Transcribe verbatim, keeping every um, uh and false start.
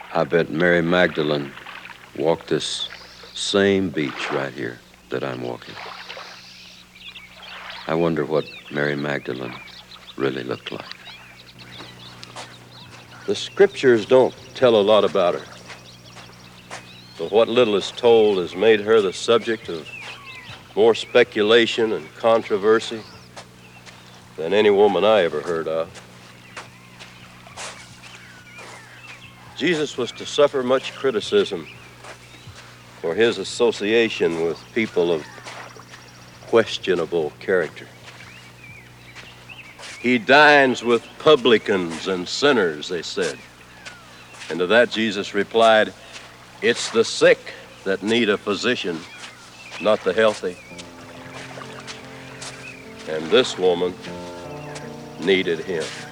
I bet Mary Magdalene walked this same beach right here that I'm walking. I wonder what Mary Magdalene really looked like. The scriptures don't tell a lot about her, but what little is told has made her the subject of more speculation and controversy than any woman I ever heard of. Jesus was to suffer much criticism for his association with people of questionable character. He dines with publicans and sinners, they said. And to that Jesus replied, "It's the sick that need a physician, not the healthy." And this woman needed him.